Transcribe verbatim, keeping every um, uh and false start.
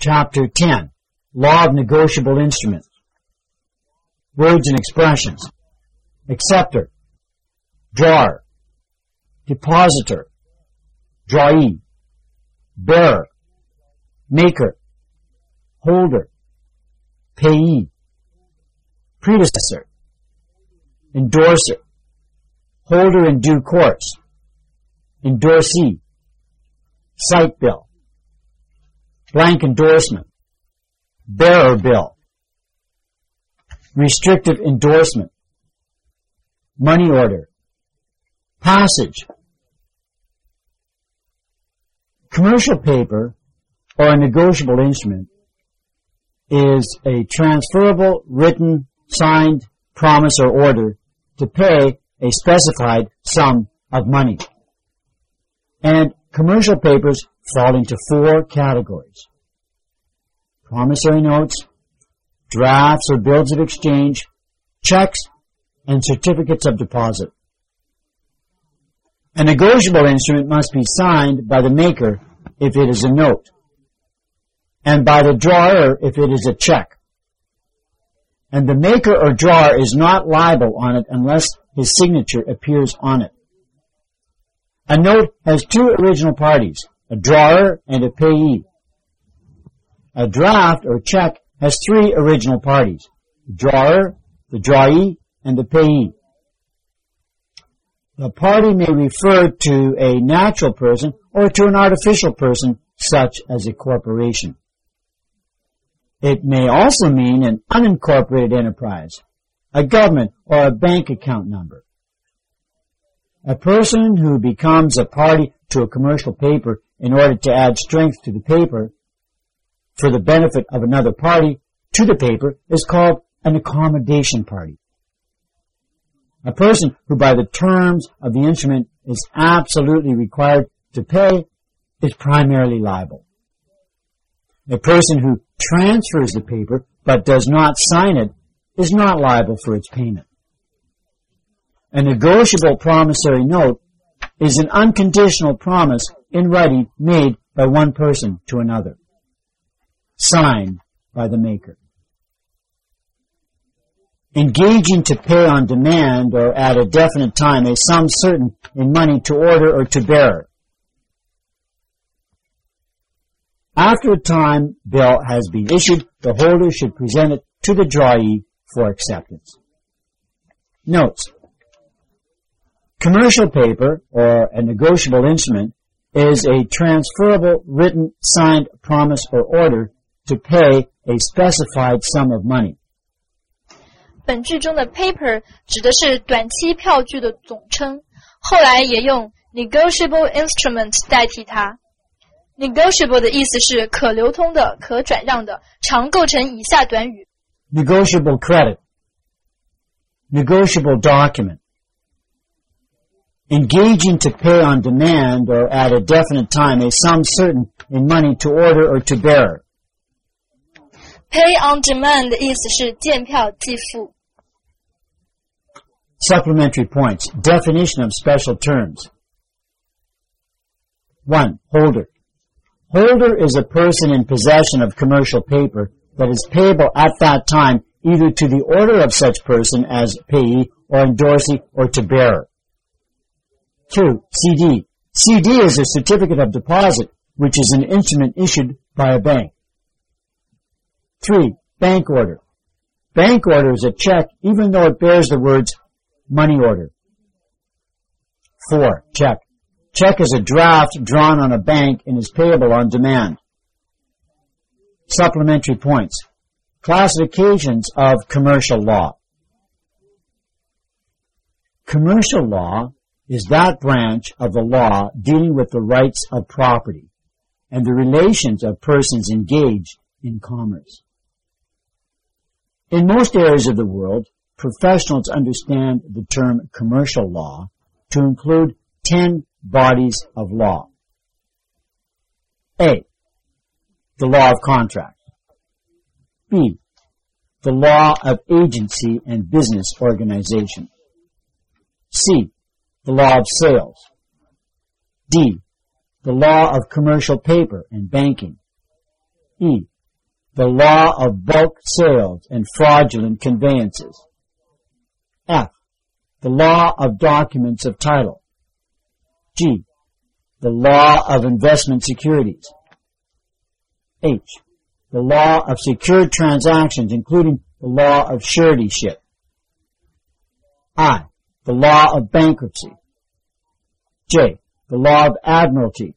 Chapter ten, Law of Negotiable Instruments. Words and expressions. Acceptor, drawer, depositor, drawee, bearer, maker, holder, payee, predecessor, endorser, holder in due course, endorsee, cite bill, blank endorsement, bearer bill, restrictive endorsement, money order, passage. Commercial paper, or a negotiable instrument, is a transferable, written, signed promise or order to pay a specified sum of money. And commercial papers fall into four categories: promissory notes, drafts or bills of exchange, checks, and certificates of deposit. A negotiable instrument must be signed by the maker if it is a note, and by the drawer if it is a check. And the maker or drawer is not liable on it unless his signature appears on it. A note has two original parties, a drawer and a payee. A draft or check has three original parties, the drawer, the drawee, and the payee. The party may refer to a natural person or to an artificial person, such as a corporation. It may also mean an unincorporated enterprise, a government, or a bank account number. A person who becomes a party to a commercial paper in order to add strength to the paper for the benefit of another party to the paper is called an accommodation party. A person who by the terms of the instrument is absolutely required to pay is primarily liable. A person who transfers the paper but does not sign it is not liable for its payment. A negotiable promissory note is an unconditional promise in writing made by one person to another, signed by the maker. Engaging to pay on demand or at a definite time a sum certain in money to order or to bearer. After a time bill has been issued, the holder should present it to the drawee for acceptance. Notes. Commercial paper, or a negotiable instrument, is a transferable, written, signed promise or order to pay a specified sum of money. 本句中的 paper 指的是短期票据的总称，后来也用 negotiable instrument 代替它。negotiable 的意思是可流通的、可转让的，常构成以下短语。 Negotiable credit, negotiable document, engaging to pay on demand or at a definite time a sum certain in money to order or to bearer. Pay on demand 的意思是见票即付。 Supplementary points. Definition of special terms. One. Holder. Holder is a person in possession of commercial paper that is payable at that time either to the order of such person as payee or endorsee or to bearer. Two. C D. C D is a certificate of deposit, which is an instrument issued by a bank. Three. Bank order. Bank order is a check even though it bears the words money order. Four. Check. Check is a draft drawn on a bank and is payable on demand. Supplementary points. Classifications of commercial law. Commercial law is that branch of the law dealing with the rights of property and the relations of persons engaged in commerce. In most areas of the world, professionals understand the term commercial law to include ten bodies of law. A. The law of contract. B. The law of agency and business organization. C. The law of sales. D. The law of commercial paper and banking. E. the law of bulk sales and fraudulent conveyances. F, the law of documents of title. G, the law of investment securities. H, the law of secured transactions, including the law of suretyship. I, the law of bankruptcy. J, the law of admiralty.